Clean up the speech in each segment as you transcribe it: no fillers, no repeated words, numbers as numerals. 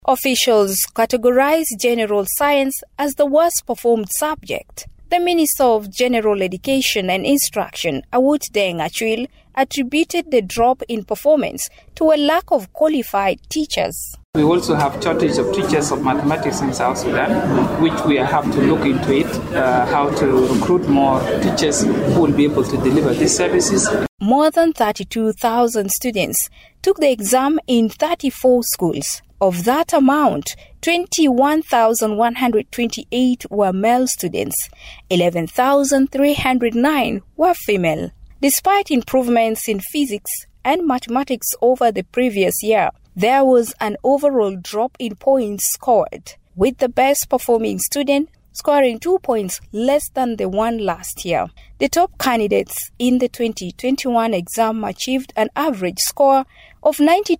Officials categorize general science as the worst performed subject. The Minister of General Education and Instruction, Awut Deng Achwil, attributed the drop in performance to a lack of qualified teachers. We also have shortage of teachers of mathematics in South Sudan, which we have to look into it, how to recruit more teachers who will be able to deliver these services. More than 32,000 students took the exam in 34 schools. Of that amount, 21,128 were male students, 11,309 were female. Despite improvements in physics and mathematics over the previous year, there was an overall drop in points scored, with the best performing student scoring 2 points less than the one last year. The top candidates in the 2021 exam achieved an average score of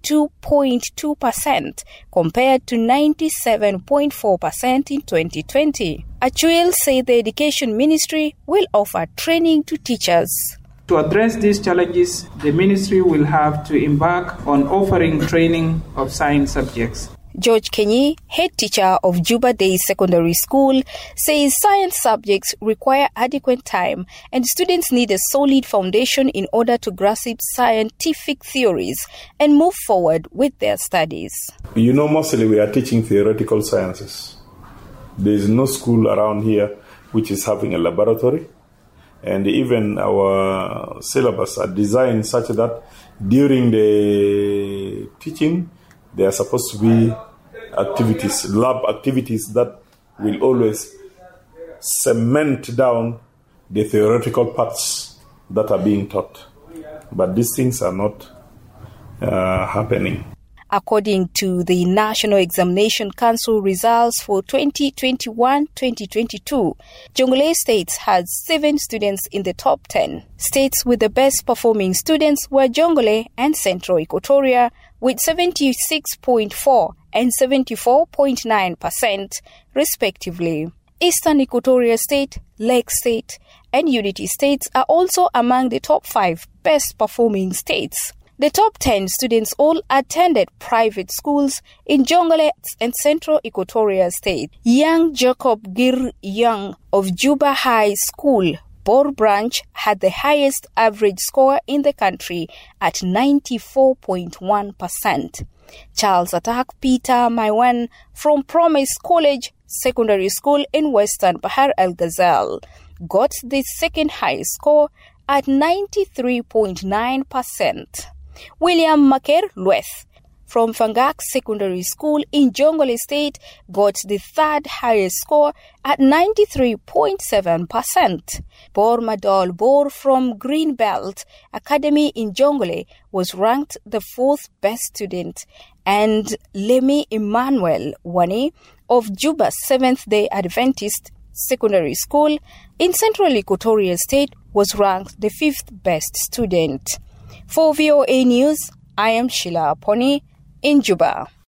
92.2% compared to 97.4% in 2020. Achwil said the Education Ministry will offer training to teachers. To address these challenges, the ministry will have to embark on offering training of science subjects. George Kenyi, head teacher of Juba Day Secondary School, says science subjects require adequate time and students need a solid foundation in order to grasp scientific theories and move forward with their studies. Mostly we are teaching theoretical sciences. There is no school around here which is having a laboratory. And even our syllabus are designed such that during the teaching, there are supposed to be activities, lab activities that will always cement down the theoretical parts that are being taught. But these things are not happening. According to the National Examination Council results for 2021-2022, Jonglei State had 7 students in the top 10. States with the best performing students were Jonglei and Central Equatoria with 76.4% and 74.9% respectively. Eastern Equatoria State, Lake State, and Unity States are also among the top 5 best performing states. The top 10 students all attended private schools in Jonglei and Central Equatoria State. Young Jacob Gir Young of Juba High School, Bor Branch, had the highest average score in the country at 94.1%. Charles Attack Peter Maiwan from Promise College Secondary School in Western Bahar El Ghazal got the second highest score at 93.9%. William Maker Lueth from Fangak Secondary School in Jonglei State got the third highest score at 93.7%. Bor Madol Bor from Greenbelt Academy in Jonglei was ranked the 4th best student, and Lemi Emmanuel Wani of Juba Seventh-day Adventist Secondary School in Central Equatoria State was ranked the 5th best student. For VOA News, I am Sheila Pony in Juba.